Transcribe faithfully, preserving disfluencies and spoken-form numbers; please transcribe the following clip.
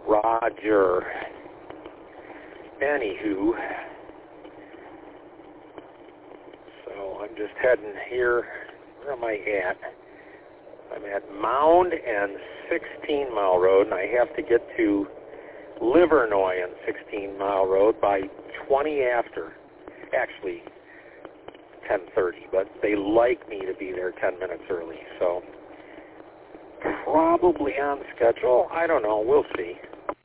Roger. Anywho, so I'm just heading here. Where am I at? I'm at Mound and sixteen Mile Road, and I have to get to Livernois and sixteen Mile Road by twenty after. Actually, ten thirty, but they like me to be there ten minutes early, so probably on schedule. I don't know. We'll see.